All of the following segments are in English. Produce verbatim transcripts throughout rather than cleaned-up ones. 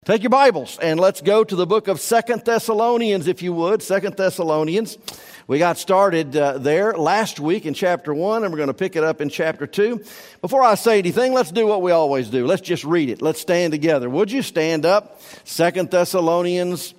Take your Bibles and let's go to the book of Second Thessalonians, if you would. Second Thessalonians. We got started uh, there last week in chapter one, and we're going to pick it up in chapter two. Before I say anything, let's do what we always do. Let's just read it. Let's stand together. Would you stand up? Second Thessalonians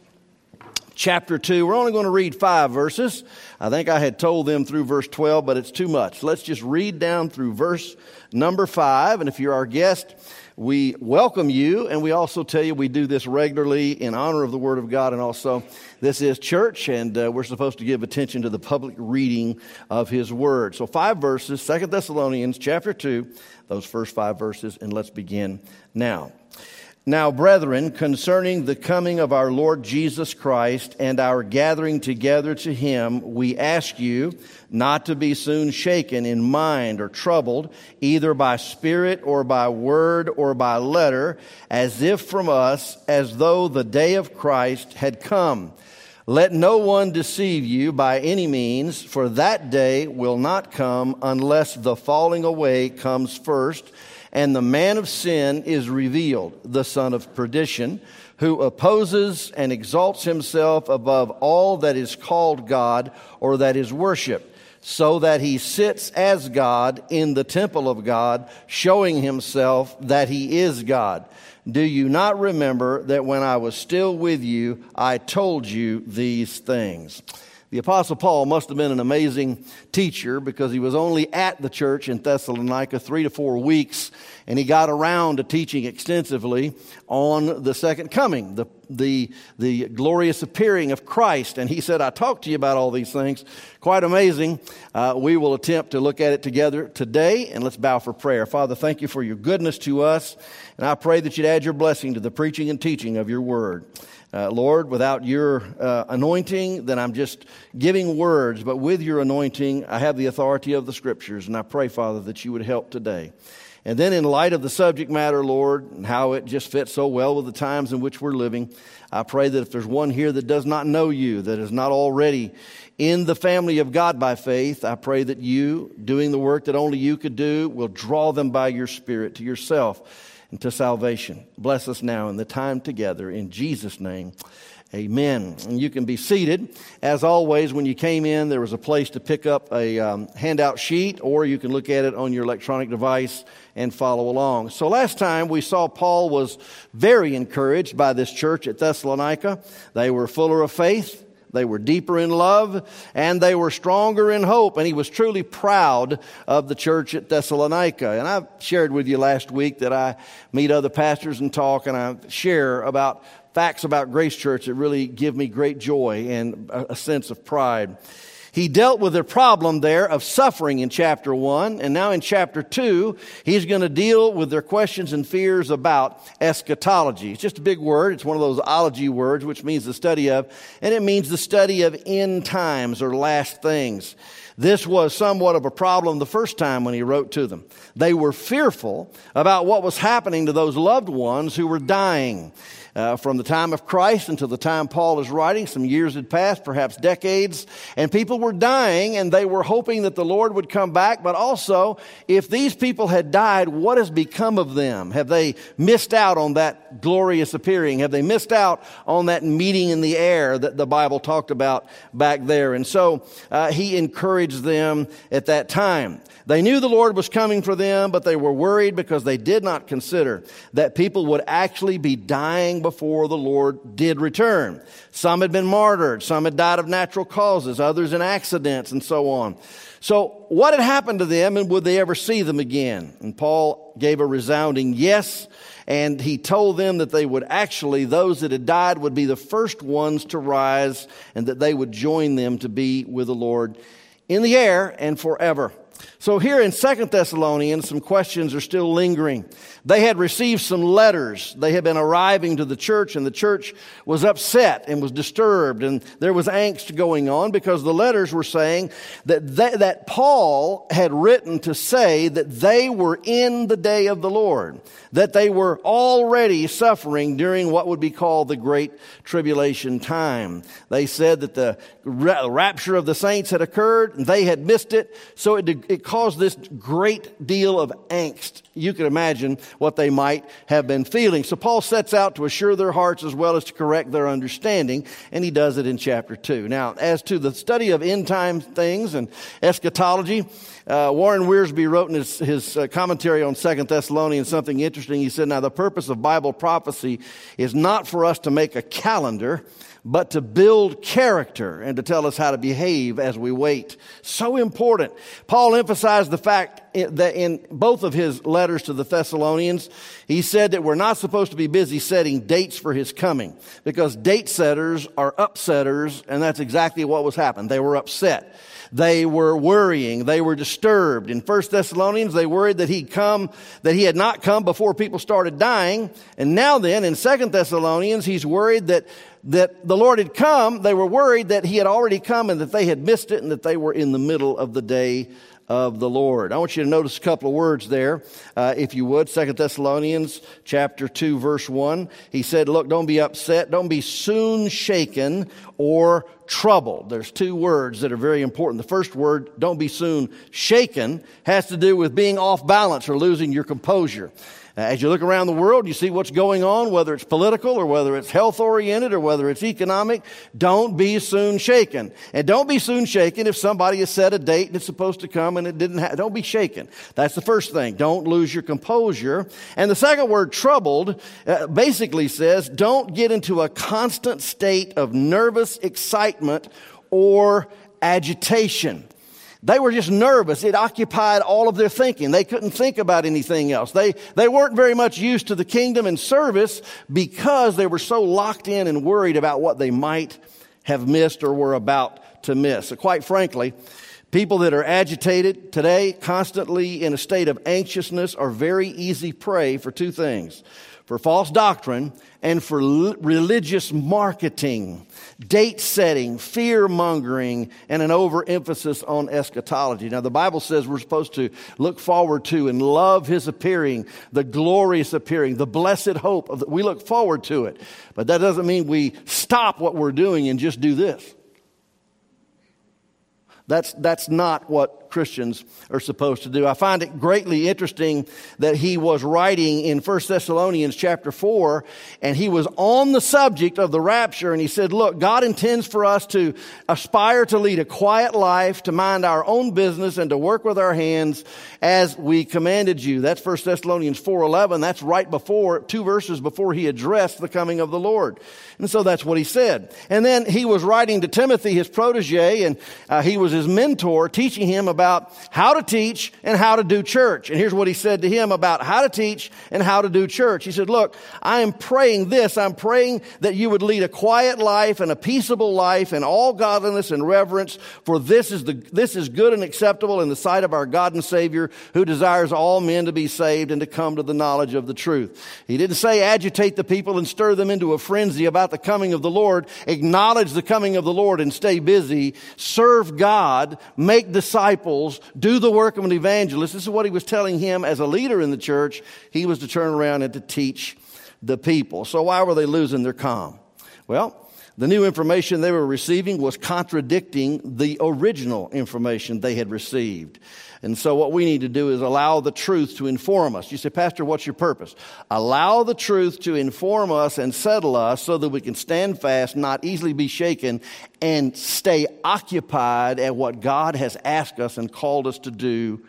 chapter two. We're only going to read five verses. I think I had told them through verse twelve, but it's too much. Let's just read down through verse number five. And if you're our guest, we welcome you, and we also tell you we do this regularly in honor of the Word of God, and also this is church, and uh, we're supposed to give attention to the public reading of His Word. So five verses, Second Thessalonians chapter two, those first five verses, and let's begin now. Now, brethren, concerning the coming of our Lord Jesus Christ and our gathering together to Him, we ask you not to be soon shaken in mind or troubled, either by spirit or by word or by letter, as if from us, as though the day of Christ had come. Let no one deceive you by any means, for that day will not come unless the falling away comes first, and the man of sin is revealed, the son of perdition, who opposes and exalts himself above all that is called God or that is worshipped, so that he sits as God in the temple of God, showing himself that he is God. Do you not remember that when I was still with you, I told you these things? The Apostle Paul must have been an amazing teacher, because he was only at the church in Thessalonica three to four weeks, and he got around to teaching extensively on the second coming, the the the glorious appearing of Christ. And he said, I talked to you about all these things. Quite amazing. Uh, we will attempt to look at it together today, and let's bow for prayer. Father, thank you for your goodness to us, and I pray that you'd add your blessing to the preaching and teaching of your word. Uh, Lord, without your uh, anointing, then I'm just giving words. But with your anointing, I have the authority of the Scriptures. And I pray, Father, that you would help today. And then in light of the subject matter, Lord, and how it just fits so well with the times in which we're living, I pray that if there's one here that does not know you, that is not already in the family of God by faith, I pray that you, doing the work that only you could do, will draw them by your Spirit to yourself and to salvation. Bless us now in the time together. In Jesus' name, amen. And you can be seated. As always, when you came in, there was a place to pick up a um, handout sheet, or you can look at it on your electronic device and follow along. So last time we saw Paul was very encouraged by this church at Thessalonica. They were fuller of faith. They were deeper in love, and they were stronger in hope. And he was truly proud of the church at Thessalonica. And I shared with you last week that I meet other pastors and talk, and I share about facts about Grace Church that really give me great joy and a sense of pride. He dealt with the problem there of suffering in chapter one, and now in chapter two, he's going to deal with their questions and fears about eschatology. It's just a big word. It's one of those ology words, which means the study of, and it means the study of end times or last things. This was somewhat of a problem the first time when he wrote to them. They were fearful about what was happening to those loved ones who were dying. Uh, from the time of Christ until the time Paul is writing, some years had passed, perhaps decades, and people were dying, and they were hoping that the Lord would come back. But also, if these people had died, what has become of them? Have they missed out on that glorious appearing? Have they missed out on that meeting in the air that the Bible talked about back there? And so uh, he encouraged them at that time. They knew the Lord was coming for them, but they were worried because they did not consider that people would actually be dying before the Lord did return. Some had been martyred. Some had died of natural causes. Others in accidents and so on. So what had happened to them, and would they ever see them again? And Paul gave a resounding yes. And he told them that they would actually, those that had died would be the first ones to rise, and that they would join them to be with the Lord in the air and forever. So here in Second Thessalonians, some questions are still lingering. They had received some letters. They had been arriving to the church, and the church was upset and was disturbed, and there was angst going on because the letters were saying that they, that Paul had written to say that they were in the day of the Lord, that they were already suffering during what would be called the Great Tribulation time. They said that the rapture of the saints had occurred, and they had missed it, so it it, it caused this great deal of angst. You can imagine what they might have been feeling. So Paul sets out to assure their hearts as well as to correct their understanding, and he does it in chapter two. Now, as to the study of end time things and eschatology, uh, Warren Wiersbe wrote in his, his uh, commentary on Second Thessalonians something interesting. He said, now the purpose of Bible prophecy is not for us to make a calendar, but to build character and to tell us how to behave as we wait. So important. Paul emphasized the fact that in both of his letters to the Thessalonians, he said that we're not supposed to be busy setting dates for his coming, because date setters are upsetters, and that's exactly what was happening. They were upset. They were worrying. They were disturbed. In First Thessalonians, they worried that he'd come, that he had not come before people started dying. And now then, in Second Thessalonians, he's worried that that the Lord had come. They were worried that he had already come and that they had missed it and that they were in the middle of the day of the Lord. I want you to notice a couple of words there, uh, if you would. Second Thessalonians chapter two, verse one. He said, look, don't be upset. Don't be soon shaken or troubled. There's two words that are very important. The first word, don't be soon shaken, has to do with being off balance or losing your composure. As you look around the world, you see what's going on, whether it's political or whether it's health-oriented or whether it's economic. Don't be soon shaken. And don't be soon shaken if somebody has set a date and it's supposed to come and it didn't happen. Don't be shaken. That's the first thing. Don't lose your composure. And the second word, troubled, uh, basically says don't get into a constant state of nervous excitement or agitation. They were just nervous. It occupied all of their thinking. They couldn't think about anything else. They, they weren't very much used to the kingdom and service because they were so locked in and worried about what they might have missed or were about to miss. So quite frankly, people that are agitated today, constantly in a state of anxiousness, are very easy prey for two things: for false doctrine and for l- religious marketing, date setting, fear mongering, and an overemphasis on eschatology. Now, the Bible says we're supposed to look forward to and love his appearing, the glorious appearing, the blessed hope. Of the, we look forward to it. But that doesn't mean we stop what we're doing and just do this. That's, that's not what Christians are supposed to do. I find it greatly interesting that he was writing in First Thessalonians chapter four, and he was on the subject of the rapture, and he said, look, God intends for us to aspire to lead a quiet life, to mind our own business, and to work with our hands as we commanded you. That's First Thessalonians four eleven. That's right before, two verses before he addressed the coming of the Lord. And so that's what he said. And then he was writing to Timothy, his protege, and uh, he was his mentor, teaching him about how to teach and how to do church. And here's what he said to him about how to teach and how to do church. He said, look, I am praying this. I'm praying that you would lead a quiet life and a peaceable life in all godliness and reverence, for this is the this is good and acceptable in the sight of our God and Savior, who desires all men to be saved and to come to the knowledge of the truth. He didn't say agitate the people and stir them into a frenzy about the coming of the Lord. Acknowledge the coming of the Lord and stay busy. Serve God. Make disciples. Do the work of an evangelist. This is what he was telling him as a leader in the church. He was to turn around and to teach the people. So why were they losing their calm? Well, the new information they were receiving was contradicting the original information they had received. And so what we need to do is allow the truth to inform us. You say, Pastor, what's your purpose? Allow the truth to inform us and settle us so that we can stand fast, not easily be shaken, and stay occupied at what God has asked us and called us to do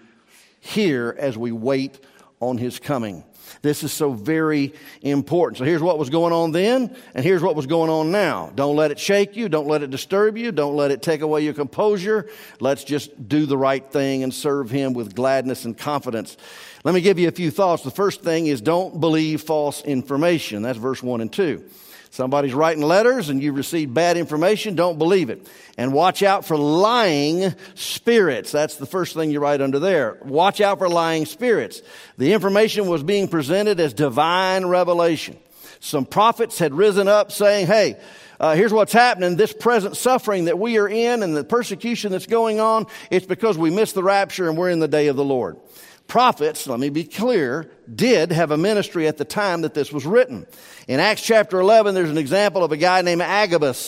here as we wait on his coming. This is so very important. So here's what was going on then, and here's what was going on now. Don't let it shake you. Don't let it disturb you. Don't let it take away your composure. Let's just do the right thing and serve him with gladness and confidence. Let me give you a few thoughts. The first thing is don't believe false information. That's verse one and two. Somebody's writing letters and you receive bad information, don't believe it. And watch out for lying spirits. That's the first thing you write under there. Watch out for lying spirits. The information was being presented as divine revelation. Some prophets had risen up saying, hey, uh, here's what's happening. This present suffering that we are in and the persecution that's going on, it's because we missed the rapture and we're in the day of the Lord. Prophets, let me be clear, did have a ministry at the time that this was written. In Acts chapter eleven, there's an example of a guy named Agabus.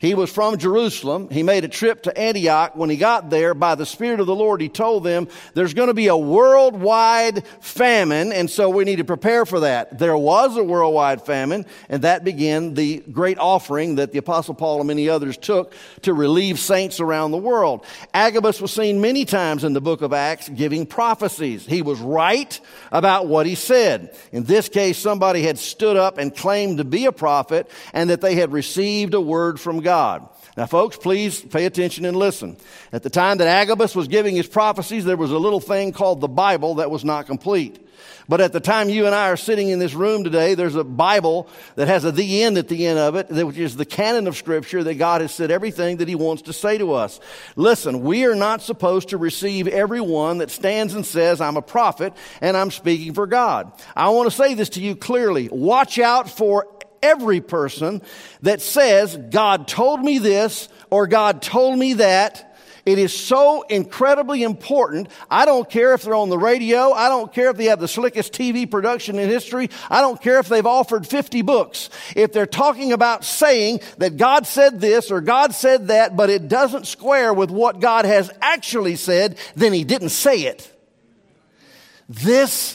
He was from Jerusalem. He made a trip to Antioch. When he got there, by the Spirit of the Lord, he told them there's going to be a worldwide famine, and so we need to prepare for that. There was a worldwide famine, and that began the great offering that the Apostle Paul and many others took to relieve saints around the world. Agabus was seen many times in the book of Acts giving prophecies. He was right about what he said. In this case, somebody had stood up and claimed to be a prophet and that they had received a word from God. God. Now, folks, please pay attention and listen. At the time that Agabus was giving his prophecies, there was a little thing called the Bible that was not complete. But at the time you and I are sitting in this room today, there's a Bible that has a the end at the end of it, which is the canon of Scripture that God has said everything that He wants to say to us. Listen, we are not supposed to receive everyone that stands and says, I'm a prophet and I'm speaking for God. I want to say this to you clearly. Watch out for every person that says, God told me this or God told me that. It is so incredibly important. I don't care if they're on the radio. I don't care if they have the slickest T V production in history. I don't care if they've authored fifty books. If they're talking about saying that God said this or God said that, but it doesn't square with what God has actually said, then He didn't say it. This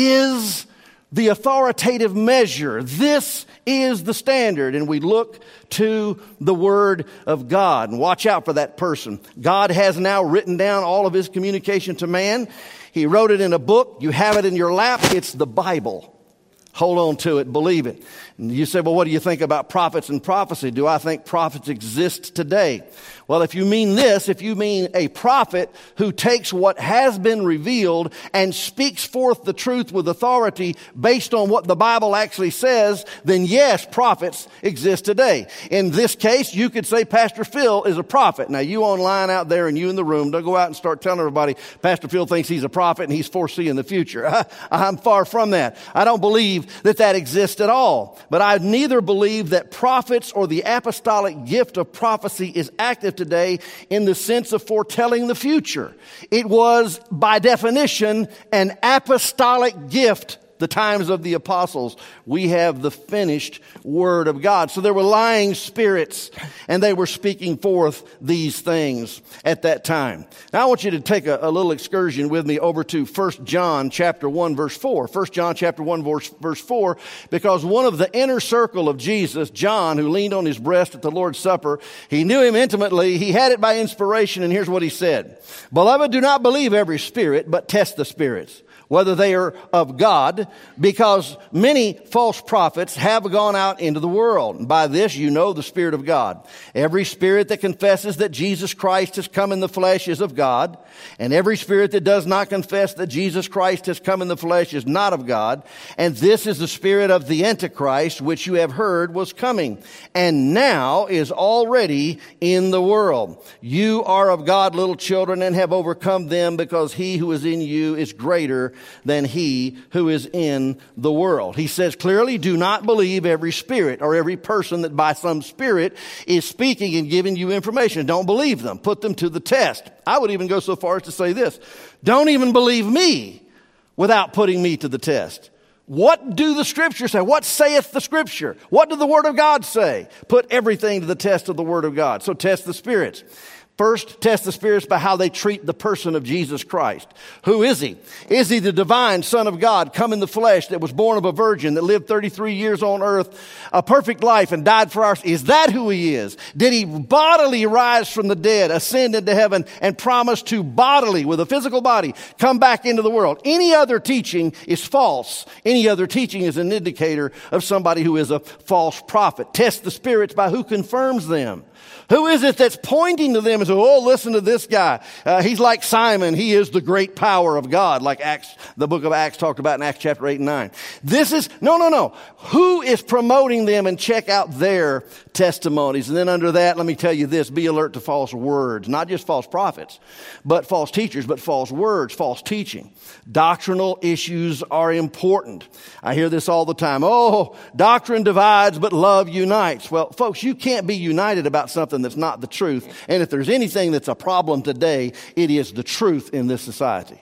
is the authoritative measure. This is the standard, and we look to the Word of God. And watch out for that person. God has now written down all of His communication to man. He wrote it in a book. You have it in your lap. It's the Bible. Hold on to it. Believe it. And you say, well, what do you think about prophets and prophecy? Do I think prophets exist today? Well, if you mean this, if you mean a prophet who takes what has been revealed and speaks forth the truth with authority based on what the Bible actually says, then yes, prophets exist today. In this case, you could say Pastor Phil is a prophet. Now, you online out there and you in the room, don't go out and start telling everybody Pastor Phil thinks he's a prophet and he's foreseeing the future. I, I'm far from that. I don't believe that that exists at all. But I neither believe that prophets or the apostolic gift of prophecy is active today in the sense of foretelling the future. It was, by definition, an apostolic gift. The times of the apostles, we have the finished Word of God. So there were lying spirits, and they were speaking forth these things at that time. Now I want you to take a, a little excursion with me over to First John chapter one, verse four. First John chapter one, verse, verse four, because one of the inner circle of Jesus, John, who leaned on his breast at the Lord's Supper, he knew him intimately. He had it by inspiration, and here's what he said. Beloved, do not believe every spirit, but test the spirits, whether they are of God, because many false prophets have gone out into the world. And by this you know the Spirit of God. Every spirit that confesses that Jesus Christ has come in the flesh is of God, and every spirit that does not confess that Jesus Christ has come in the flesh is not of God. And this is the spirit of the Antichrist, which you have heard was coming, and now is already in the world. You are of God, little children, and have overcome them, because he who is in you is greater than he who is in the world. He says clearly, do not believe every spirit or every person that by some spirit is speaking and giving you information. Don't believe them. Put them to the test. I would even go so far as to say this. Don't even believe me without putting me to the test. What do the Scriptures say? What saith the Scripture? What does the Word of God say? Put everything to the test of the Word of God. So test the spirits. First, test the spirits by how they treat the person of Jesus Christ. Who is he? Is he the divine Son of God, come in the flesh, that was born of a virgin, that lived thirty-three years on earth, a perfect life, and died for our sins? Is that who he is? Did he bodily rise from the dead, ascend into heaven, and promise to bodily, with a physical body, come back into the world? Any other teaching is false. Any other teaching is an indicator of somebody who is a false prophet. Test the spirits by who confirms them. Who is it that's pointing to them and saying, oh, listen to this guy. Uh, he's like Simon. He is the great power of God, like Acts, the book of Acts talked about in Acts chapter eight and nine. This is, no, no, no. Who is promoting them? And check out their testimonies. And then under that, let me tell you this, be alert to false words. Not just false prophets, but false teachers, but false words, false teaching. Doctrinal issues are important. I hear this all the time. Oh, doctrine divides, but love unites. Well, folks, you can't be united about something that's not the truth. And if there's anything that's a problem today, it is the truth in this society.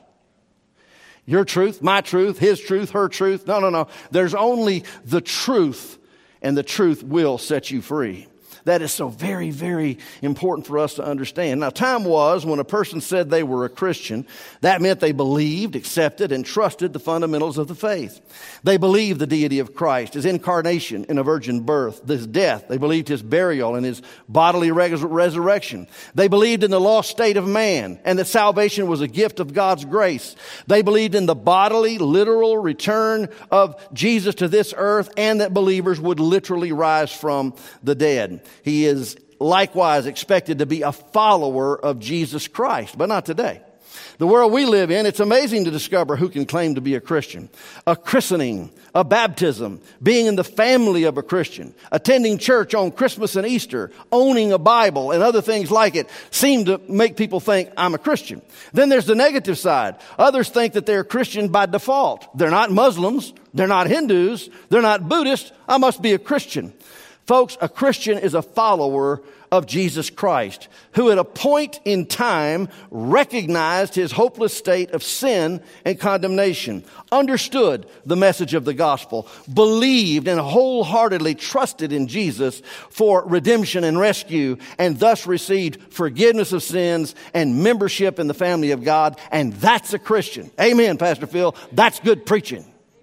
Your truth, my truth, his truth, her truth. No, no, no. There's only the truth, and the truth will set you free. that is so very, very important for us to understand. Now, time was when a person said they were a Christian, that meant they believed, accepted, and trusted the fundamentals of the faith. They believed the deity of Christ, his incarnation in a virgin birth, his death. They believed his burial and his bodily res- resurrection. They believed in the lost state of man and that salvation was a gift of God's grace. They believed in the bodily, literal return of Jesus to this earth and that believers would literally rise from the dead. He is likewise expected to be a follower of Jesus Christ, but not today. The world we live in, it's amazing to discover who can claim to be a Christian. A christening, a baptism, being in the family of a Christian, attending church on Christmas and Easter, owning a Bible, and other things like it seem to make people think, I'm a Christian. Then there's the negative side. Others think that they're Christian by default. They're not Muslims. They're not Hindus. They're not Buddhists. I must be a Christian. Folks, a Christian is a follower of Jesus Christ, who at a point in time recognized his hopeless state of sin and condemnation, understood the message of the gospel, believed and wholeheartedly trusted in Jesus for redemption and rescue, and thus received forgiveness of sins and membership in the family of God. And that's a Christian. Amen, Pastor Phil. That's good preaching.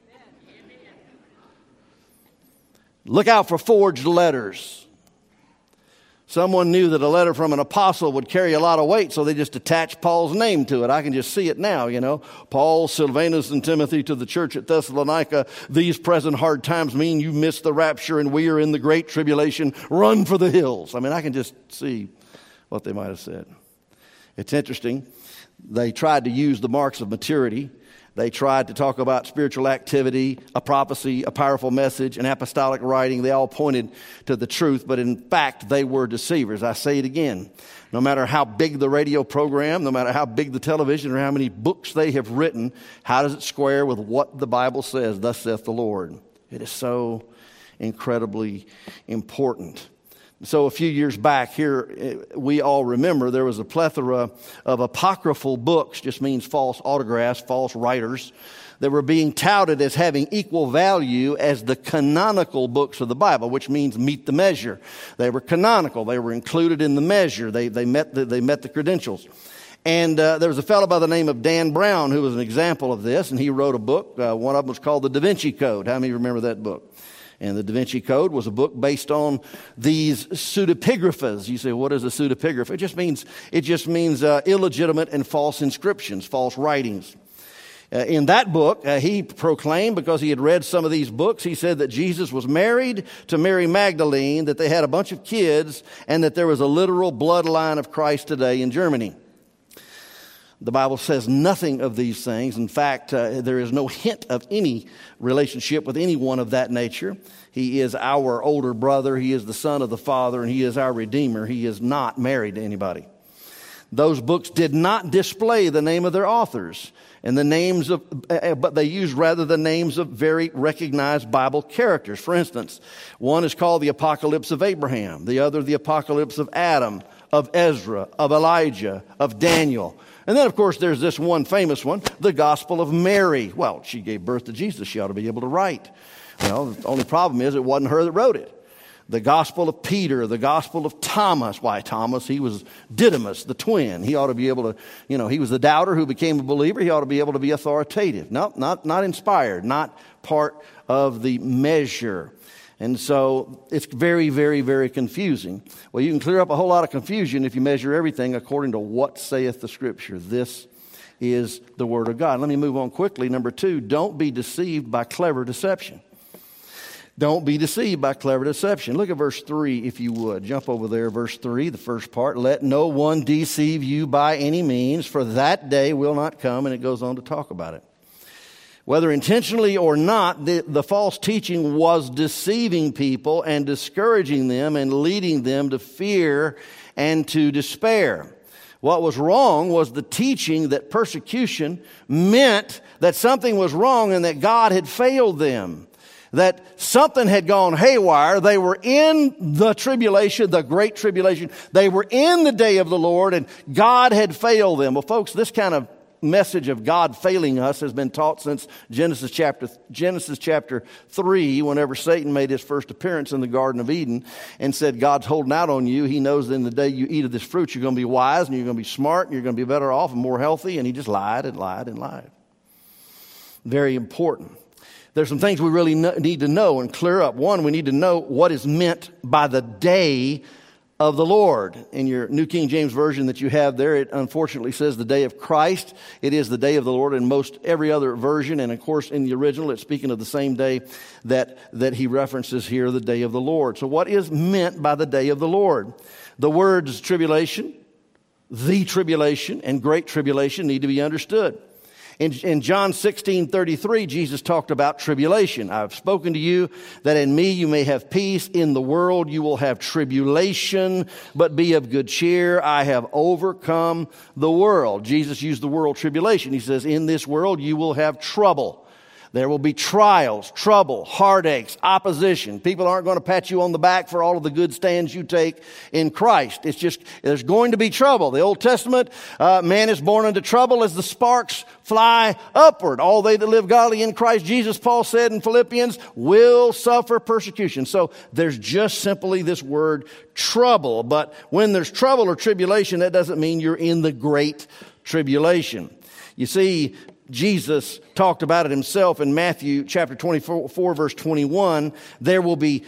Look out for forged letters. Someone knew that a letter from an apostle would carry a lot of weight, so they just attached Paul's name to it. I can just see it now, you know. Paul, Silvanus, and Timothy to the church at Thessalonica. These present hard times mean you missed the rapture and we are in the great tribulation. Run for the hills. I mean, I can just see what they might have said. It's interesting. They tried to use the marks of maturity. They tried to talk about spiritual activity, a prophecy, a powerful message, an apostolic writing. They all pointed to the truth, but in fact, they were deceivers. I say it again. No matter how big the radio program, no matter how big the television, or how many books they have written, how does it square with what the Bible says, thus saith the Lord? It is so incredibly important. So a few years back here, we all remember there was a plethora of apocryphal books, just means false autographs, false writers, that were being touted as having equal value as the canonical books of the Bible, which means meet the measure. They were canonical. They were included in the measure. They, they, met, the, they met the credentials. And uh, there was a fellow by the name of Dan Brown who was an example of this, and he wrote a book. Uh, one of them was called the Da Vinci Code. How many remember that book? And the Da Vinci Code was a book based on these pseudepigraphas. You say, what is a pseudepigrapha? It just means, it just means uh, illegitimate and false inscriptions, false writings. Uh, in that book, uh, he proclaimed, because he had read some of these books, he said that Jesus was married to Mary Magdalene, that they had a bunch of kids, and that there was a literal bloodline of Christ today in Germany. The Bible says nothing of these things. In fact, uh, there is no hint of any relationship with anyone of that nature. He is our older brother. He is the son of the Father, and he is our Redeemer. He is not married to anybody. Those books did not display the name of their authors and the names of, uh, but they used rather the names of very recognized Bible characters. For instance, one is called the Apocalypse of Abraham, the other the Apocalypse of Adam, of Ezra, of Elijah, of Daniel. And then, of course, there's this one famous one, the Gospel of Mary. Well, she gave birth to Jesus. She ought to be able to write. Well, the only problem is it wasn't her that wrote it. The Gospel of Peter, the Gospel of Thomas. Why, Thomas, he was Didymus, the twin. He ought to be able to, you know, he was the doubter who became a believer. He ought to be able to be authoritative. No, not, not inspired, not part of the measure. And so it's very, very, very confusing. Well, you can clear up a whole lot of confusion if you measure everything according to what saith the Scripture. This is the Word of God. Let me move on quickly. Number two, don't be deceived by clever deception. Don't be deceived by clever deception. Look at verse three, if you would. Jump over there, verse three, the first part. Let no one deceive you by any means, for that day will not come. And it goes on to talk about it. Whether intentionally or not, the, the false teaching was deceiving people and discouraging them and leading them to fear and to despair. What was wrong was the teaching that persecution meant that something was wrong and that God had failed them, that something had gone haywire. They were in the tribulation, the great tribulation. They were in the day of the Lord, and God had failed them. Well, folks, this kind of message of God failing us has been taught since Genesis chapter Genesis chapter three, whenever Satan made his first appearance in the Garden of Eden and said, God's holding out on you. He knows that in the day you eat of this fruit, you're going to be wise and you're going to be smart and you're going to be better off and more healthy. And he just lied and lied and lied. Very important. There's some things we really need to know and clear up. One, we need to know what is meant by the day of the Lord. In your New King James Version that you have there, it unfortunately says the day of Christ. It is the day of the Lord in most every other version. And of course, in the original, it's speaking of the same day that, that he references here, the day of the Lord. So what is meant by the day of the Lord? The words tribulation, the tribulation, and great tribulation need to be understood. In, in John sixteen thirty-three, Jesus talked about tribulation. I've spoken to you that in me you may have peace. In the world you will have tribulation, but be of good cheer. I have overcome the world. Jesus used the word tribulation. He says, in this world you will have trouble. There will be trials, trouble, heartaches, opposition. People aren't going to pat you on the back for all of the good stands you take in Christ. It's just, there's going to be trouble. The Old Testament, uh, man is born into trouble as the sparks fly upward. All they that live godly in Christ Jesus, Paul said in Philippians, will suffer persecution. So there's just simply this word trouble. But when there's trouble or tribulation, that doesn't mean you're in the great tribulation. You see, Jesus talked about it himself in Matthew chapter twenty-four, verse twenty-one. There will be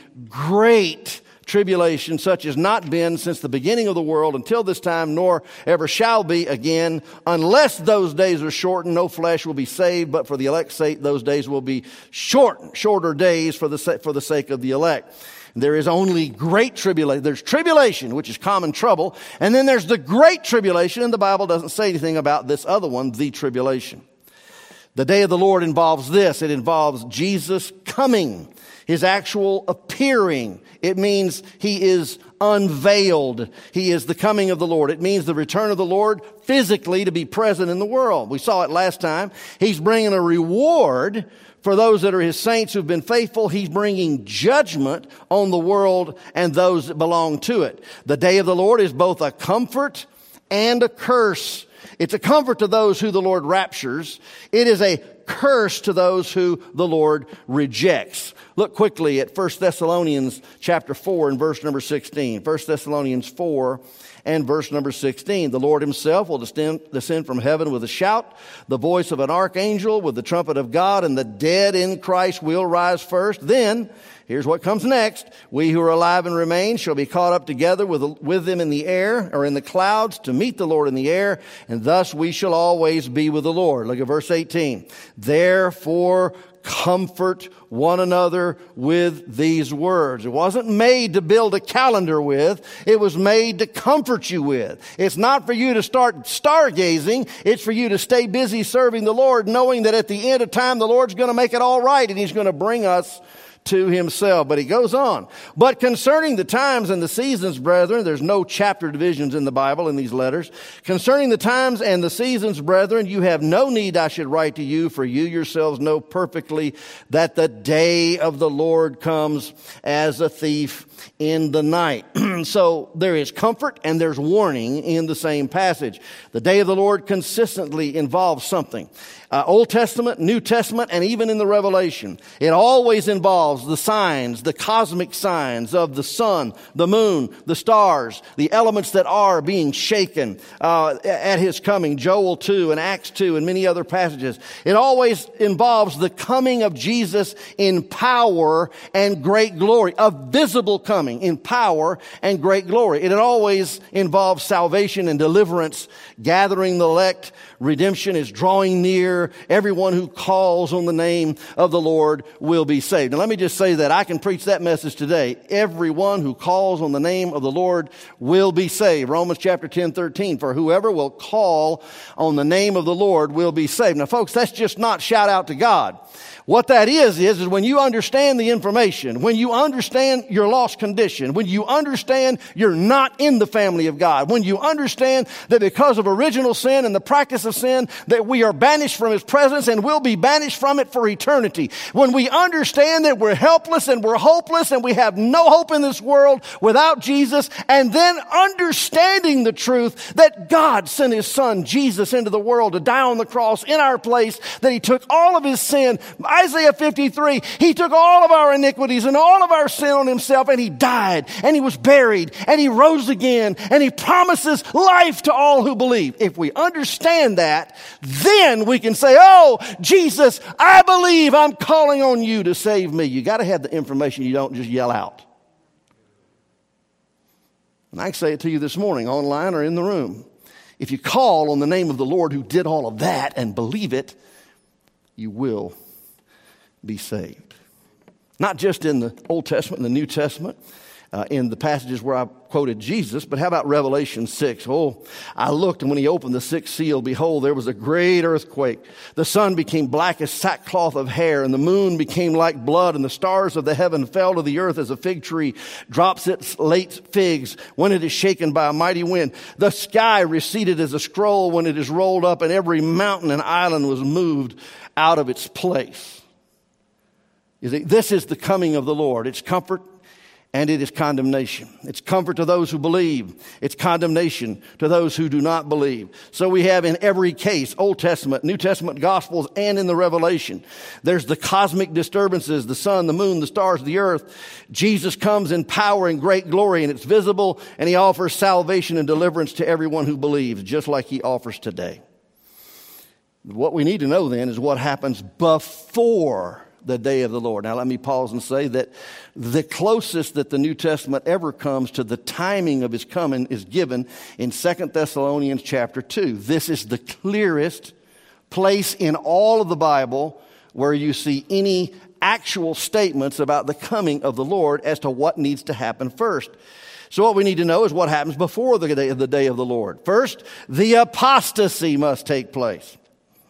great tribulation such as not been since the beginning of the world until this time, nor ever shall be again. Unless those days are shortened, no flesh will be saved, but for the elect's sake, those days will be shortened, shorter days for the, for the sake of the elect. There is only great tribulation. There's tribulation, which is common trouble. And then there's the great tribulation, and the Bible doesn't say anything about this other one, the tribulation. The day of the Lord involves this. It involves Jesus coming, his actual appearing. It means he is unveiled. He is the coming of the Lord. It means the return of the Lord physically to be present in the world. We saw it last time. He's bringing a reward for those that are his saints who've been faithful. He's bringing judgment on the world and those that belong to it. The day of the Lord is both a comfort and a curse. It's a comfort to those who the Lord raptures. It is a curse to those who the Lord rejects. Look quickly at First Thessalonians chapter four and verse number sixteen. First Thessalonians four and verse number sixteen. The Lord himself will descend, descend from heaven with a shout, the voice of an archangel, with the trumpet of God, and the dead in Christ will rise first. Then, here's what comes next. We who are alive and remain shall be caught up together with, with them in the air, or in the clouds, to meet the Lord in the air, and thus we shall always be with the Lord. Look at verse eighteen. Therefore, comfort one another with these words. It wasn't made to build a calendar with. It was made to comfort you with. It's not for you to start stargazing. It's for you to stay busy serving the Lord, knowing that at the end of time, the Lord's going to make it all right, and he's going to bring us to himself. But he goes on. But concerning the times and the seasons, brethren, there's no chapter divisions in the Bible in these letters. Concerning the times and the seasons, brethren, you have no need I should write to you, for you yourselves know perfectly that the day of the Lord comes as a thief in the night. So there is comfort and there's warning in the same passage. The day of the Lord consistently involves something. Uh, Old Testament, New Testament, and even in the Revelation. It always involves the signs, the cosmic signs of the sun, the moon, the stars, the elements that are being shaken uh, at his coming. Joel two and Acts two and many other passages. It always involves the coming of Jesus in power and great glory. A visible coming in power and great glory. It always involves salvation and deliverance, gathering the elect. Redemption is drawing near. Everyone who calls on the name of the Lord will be saved. Now let me just say that I can preach that message today. Everyone who calls on the name of the Lord will be saved. Romans chapter ten, thirteen. For whoever will call on the name of the Lord will be saved. Now folks, that's just not shout out to God. What that is, is, is when you understand the information, when you understand your lost condition, when you understand you're not in the family of God, when you understand that because of original sin and the practice of sin, that we are banished from his presence and will be banished from it for eternity. When we understand that we're helpless and we're hopeless and we have no hope in this world without Jesus, and then understanding the truth that God sent his son Jesus into the world to die on the cross in our place, that he took all of his sin. Isaiah fifty-three, he took all of our iniquities and all of our sin on himself, and he died and he was buried and he rose again, and he promises life to all who believe. If we understand that, then we can say, oh, Jesus, I believe, I'm calling on you to save me. You got to have the information. You don't just yell out. And I can say it to you this morning, online or in the room. If you call on the name of the Lord who did all of that and believe it, you will be saved. Not just in the Old Testament and the New Testament, uh, in the passages where I quoted Jesus, but how about Revelation six? Oh, I looked, and when he opened the sixth seal, behold, there was a great earthquake. The sun became black as sackcloth of hair, and the moon became like blood, and the stars of the heaven fell to the earth as a fig tree drops its late figs when it is shaken by a mighty wind. The sky receded as a scroll when it is rolled up, and every mountain and island was moved out of its place. You see, this is the coming of the Lord. It's comfort and it is condemnation. It's comfort to those who believe. It's condemnation to those who do not believe. So we have in every case, Old Testament, New Testament Gospels, and in the Revelation, there's the cosmic disturbances, the sun, the moon, the stars, the earth. Jesus comes in power and great glory, and it's visible, and he offers salvation and deliverance to everyone who believes, just like he offers today. What we need to know then is what happens before the day of the Lord. Now let me pause and say that the closest that the New Testament ever comes to the timing of his coming is given in Second Thessalonians chapter two. This is the clearest place in all of the Bible where you see any actual statements about the coming of the Lord as to what needs to happen first. So what we need to know is what happens before the day of the day of the Lord. First, the apostasy must take place.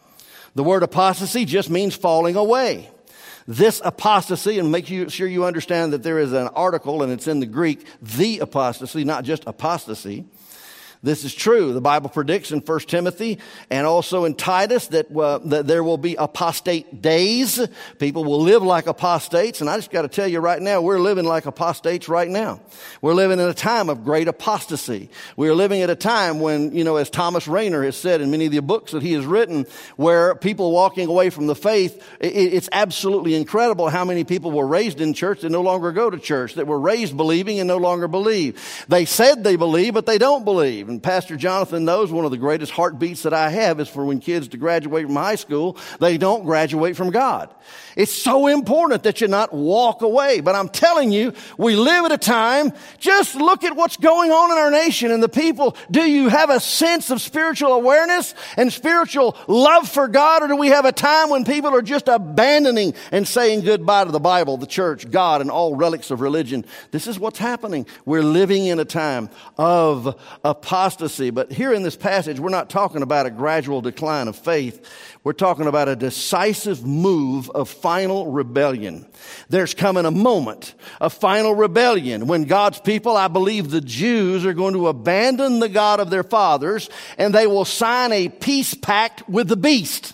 The word apostasy just means falling away. This apostasy, and make sure you understand that there is an article, and it's in the Greek, the apostasy, not just apostasy. This is true. The Bible predicts in First Timothy and also in Titus that, uh, that there will be apostate days. People will live like apostates. And I just got to tell you right now, we're living like apostates right now. We're living in a time of great apostasy. We're living at a time when, you know, as Thomas Rainer has said in many of the books that he has written, where people walking away from the faith, it, it's absolutely incredible how many people were raised in church that no longer go to church, that were raised believing and no longer believe. They said they believe, but they don't believe. And Pastor Jonathan knows one of the greatest heartbeats that I have is for when kids to graduate from high school, they don't graduate from God. It's so important that you not walk away. But I'm telling you, we live at a time, just look at what's going on in our nation and the people. Do you have a sense of spiritual awareness and spiritual love for God? Or do we have a time when people are just abandoning and saying goodbye to the Bible, the church, God, and all relics of religion? This is what's happening. We're living in a time of apostasy. But here in this passage, we're not talking about a gradual decline of faith. We're talking about a decisive move of final rebellion. There's coming a moment of final rebellion when God's people, I believe the Jews, are going to abandon the God of their fathers, and they will sign a peace pact with the beast.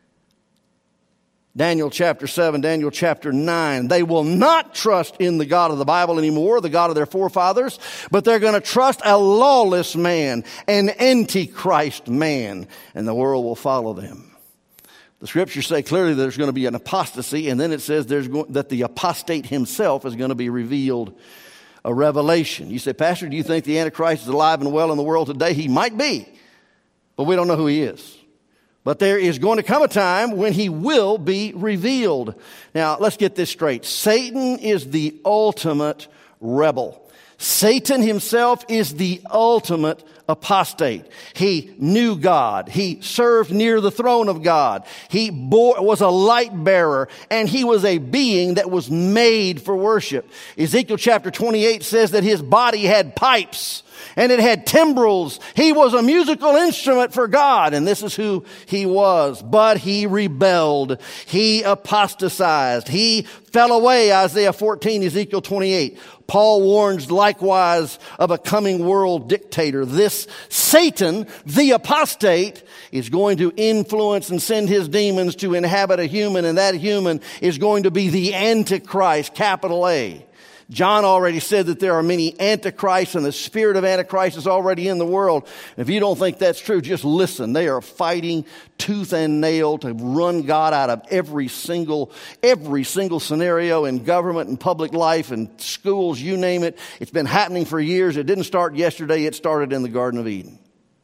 Daniel chapter seven, Daniel chapter nine. They will not trust in the God of the Bible anymore, the God of their forefathers, but they're going to trust a lawless man, an antichrist man, and the world will follow them. The scriptures say clearly there's going to be an apostasy, and then it says there's going, that the apostate himself is going to be revealed, a revelation. You say, Pastor, do you think the Antichrist is alive and well in the world today? He might be, but we don't know who he is. But there is going to come a time when he will be revealed. Now, let's get this straight. Satan is the ultimate rebel. Satan himself is the ultimate apostate. He knew God. He served near the throne of God. He bore, was a light bearer, and he was a being that was made for worship. Ezekiel chapter twenty-eight says that his body had pipes and it had timbrels. He was a musical instrument for God, and this is who he was. But he rebelled. He apostatized. He fell away, Isaiah fourteen, Ezekiel twenty-eight. Paul warns likewise of a coming world dictator. This Satan, the apostate, is going to influence and send his demons to inhabit a human, and that human is going to be the Antichrist, capital A. John already said that there are many antichrists, and the spirit of Antichrist is already in the world. If you don't think that's true, just listen. They are fighting tooth and nail to run God out of every single, every single scenario in government and public life and schools, you name it. It's been happening for years. It didn't start yesterday. It started in the Garden of Eden.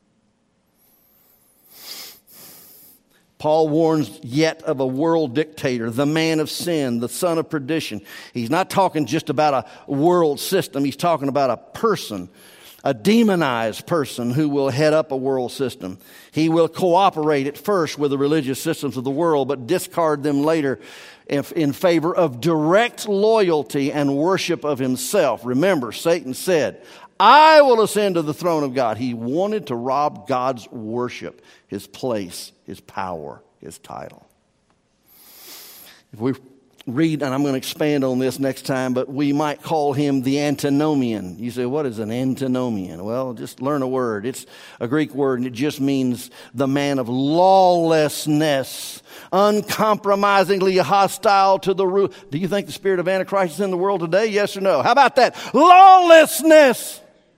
Paul warns yet of a world dictator, the man of sin, the son of perdition. He's not talking just about a world system. He's talking about a person, a demonized person who will head up a world system. He will cooperate at first with the religious systems of the world, but discard them later in favor of direct loyalty and worship of himself. Remember, Satan said, I will ascend to the throne of God. He wanted to rob God's worship, his place, his power, his title. If we read, and I'm going to expand on this next time, but we might call him the antinomian. You say, what is an antinomian? Well, just learn a word. It's a Greek word, and it just means the man of lawlessness, uncompromisingly hostile to the rule. Do you think the spirit of Antichrist is in the world today? Yes or no? How about that? Lawlessness!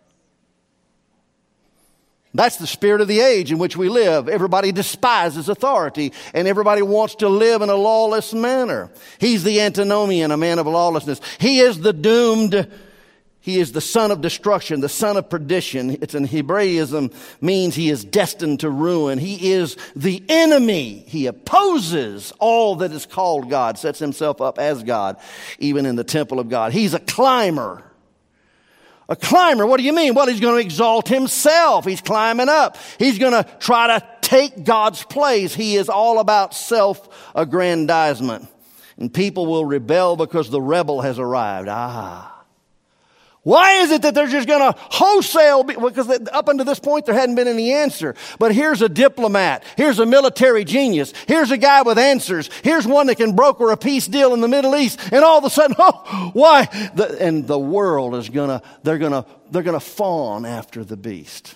That's the spirit of the age in which we live. Everybody despises authority, and everybody wants to live in a lawless manner. He's the antinomian, a man of lawlessness. He is the doomed. He is the son of destruction, the son of perdition. It's an Hebraism, means he is destined to ruin. He is the enemy. He opposes all that is called God, sets himself up as God, even in the temple of God. He's a climber. A climber, what do you mean? Well, he's going to exalt himself. He's climbing up. He's going to try to take God's place. He is all about self-aggrandizement. And people will rebel because the rebel has arrived. Ah. Why is it that they're just going to wholesale? Because up until this point, there hadn't been any answer. But here's a diplomat. Here's a military genius. Here's a guy with answers. Here's one that can broker a peace deal in the Middle East. And all of a sudden, oh, why? The, and the world is going to, they're going to, they're going to fawn after the beast.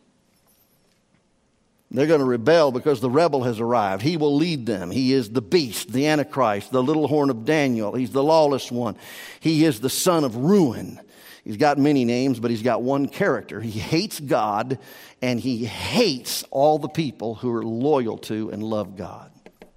They're going to rebel because the rebel has arrived. He will lead them. He is the beast, the Antichrist, the little horn of Daniel. He's the lawless one. He is the son of ruin. He's got many names, but he's got one character. He hates God, and he hates all the people who are loyal to and love God.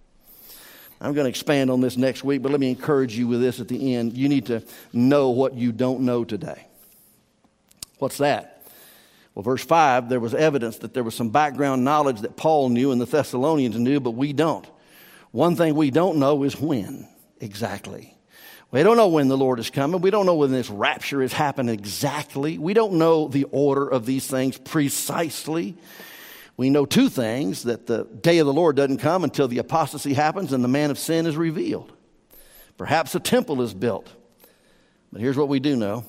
I'm going to expand on this next week, but let me encourage you with this at the end. You need to know what you don't know today. What's that? Well, verse five, there was evidence that there was some background knowledge that Paul knew and the Thessalonians knew, but we don't. One thing we don't know is when exactly. We don't know when the Lord is coming. We don't know when this rapture is happening exactly. We don't know the order of these things precisely. We know two things, that the day of the Lord doesn't come until the apostasy happens and the man of sin is revealed. Perhaps a temple is built. But here's what we do know.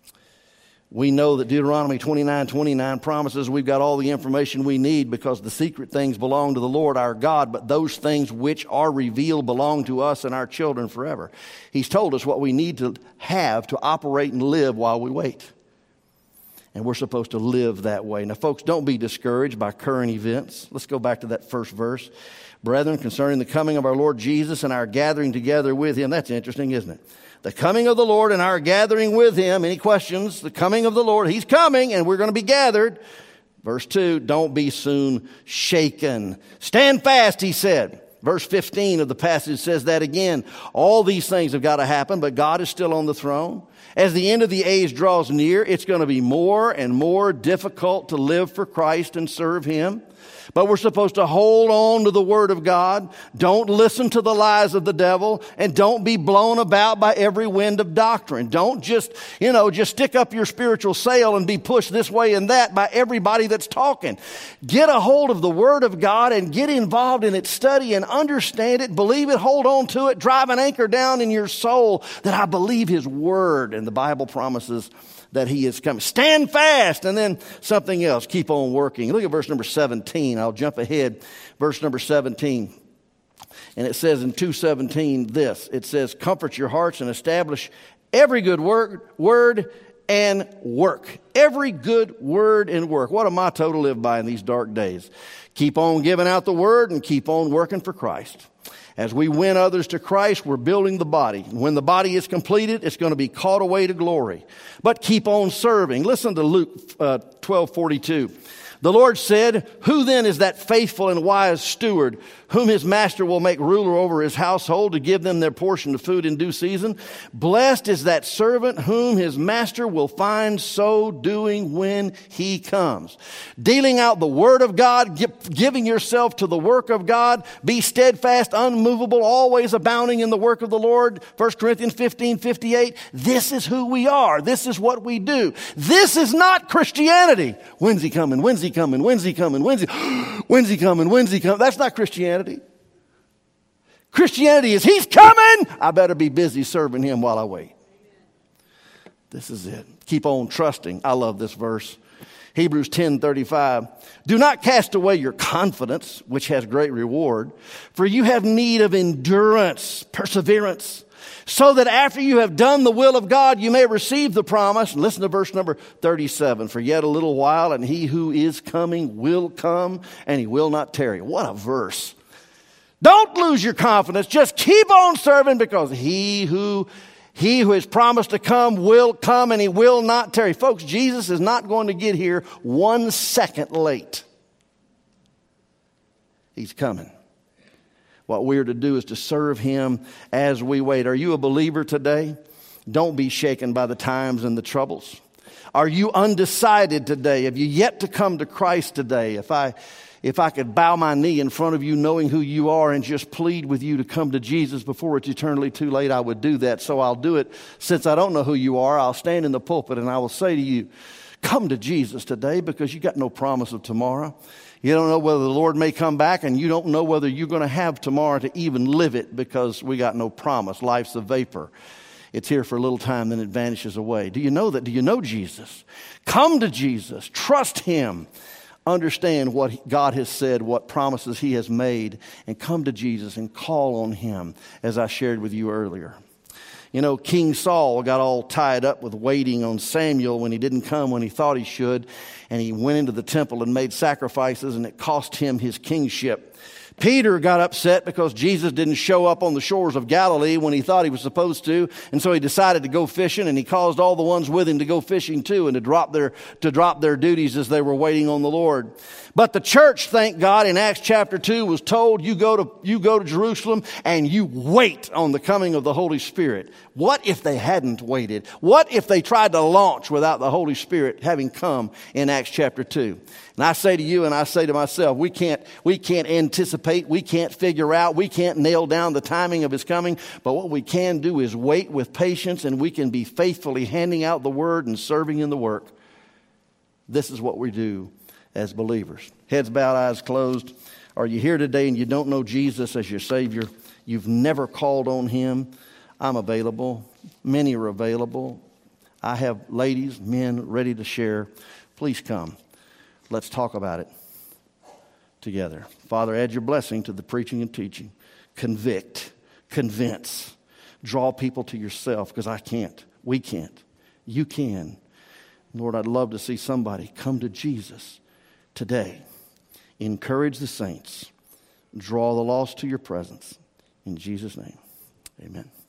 We know that Deuteronomy twenty-nine twenty-nine promises we've got all the information we need because the secret things belong to the Lord our God, but those things which are revealed belong to us and our children forever. He's told us what we need to have to operate and live while we wait. And we're supposed to live that way. Now, folks, don't be discouraged by current events. Let's go back to that first verse. Brethren, concerning the coming of our Lord Jesus and our gathering together with him. That's interesting, isn't it? The coming of the Lord and our gathering with him. Any questions? The coming of the Lord. He's coming and we're going to be gathered. Verse two, don't be soon shaken. Stand fast, he said. Verse fifteen of the passage says that again. All these things have got to happen, but God is still on the throne. As the end of the age draws near, it's going to be more and more difficult to live for Christ and serve him. But we're supposed to hold on to the Word of God. Don't listen to the lies of the devil. And don't be blown about by every wind of doctrine. Don't just, you know, just stick up your spiritual sail and be pushed this way and that by everybody that's talking. Get a hold of the Word of God and get involved in its study and understand it, believe it, hold on to it, drive an anchor down in your soul that I believe His Word. And the Bible promises that he is coming. Stand fast. And then something else. Keep on working. Look at verse number seventeen. I'll jump ahead. Verse number seventeen. And it says in two seventeen this. It says, comfort your hearts and establish every good word, word and work. Every good word and work. What a motto to live by in these dark days. Keep on giving out the word and keep on working for Christ. As we win others to Christ, we're building the body. When the body is completed, it's going to be caught away to glory. But keep on serving. Listen to Luke uh, twelve forty-two. The Lord said, who then is that faithful and wise steward whom his master will make ruler over his household to give them their portion of food in due season? Blessed is that servant whom his master will find so doing when he comes. Dealing out the word of God, giving yourself to the work of God, be steadfast, unmovable, always abounding in the work of the Lord. First Corinthians fifteen fifty-eight. This is who we are. This is what we do. This is not Christianity. When's he coming? When's he coming? When's he coming? When's he, when's he coming? When's he coming? That's not Christianity. Christianity is, he's coming. I better be busy serving him while I wait. This is it. Keep on trusting. I love this verse. Hebrews ten thirty-five. Do not cast away your confidence, which has great reward, for you have need of endurance, perseverance, so that after you have done the will of God, you may receive the promise. And listen to verse number thirty-seven. For yet a little while, and he who is coming will come, and he will not tarry. What a verse. Don't lose your confidence. Just keep on serving, because he who he who has promised to come will come, and he will not tarry. Folks, Jesus is not going to get here one second late. He's coming. What we are to do is to serve him as we wait. Are you a believer today? Don't be shaken by the times and the troubles. Are you undecided today? Have you yet to come to Christ today? If I, if I could bow my knee in front of you knowing who you are and just plead with you to come to Jesus before it's eternally too late, I would do that. So I'll do it. Since I don't know who you are, I'll stand in the pulpit and I will say to you, come to Jesus today, because you got no promise of tomorrow. You don't know whether the Lord may come back, and you don't know whether you're going to have tomorrow to even live it, because we got no promise. Life's a vapor. It's here for a little time, then it vanishes away. Do you know that? Do you know Jesus? Come to Jesus. Trust him. Understand what God has said, what promises he has made, and come to Jesus and call on him, as I shared with you earlier. You know, King Saul got all tied up with waiting on Samuel when he didn't come when he thought he should. And he went into the temple and made sacrifices, and it cost him his kingship. Peter got upset because Jesus didn't show up on the shores of Galilee when he thought he was supposed to. And so he decided to go fishing, and he caused all the ones with him to go fishing too, and to drop their, to drop their duties as they were waiting on the Lord. But the church, thank God, in Acts chapter two was told, you go to, you go to Jerusalem and you wait on the coming of the Holy Spirit. What if they hadn't waited? What if they tried to launch without the Holy Spirit having come in Acts chapter two? And I say to you, and I say to myself, we can't, we can't anticipate, we can't figure out, we can't nail down the timing of his coming. But what we can do is wait with patience, and we can be faithfully handing out the word and serving in the work. This is what we do as believers. Heads bowed, eyes closed. Are you here today and you don't know Jesus as your Savior? You've never called on him. I'm available. Many are available. I have ladies, men ready to share. Please come. Let's talk about it together. Father, add your blessing to the preaching and teaching. Convict, convince, draw people to yourself, because I can't. We can't. You can. Lord, I'd love to see somebody come to Jesus today. Encourage the saints. Draw the lost to your presence. In Jesus' name, amen.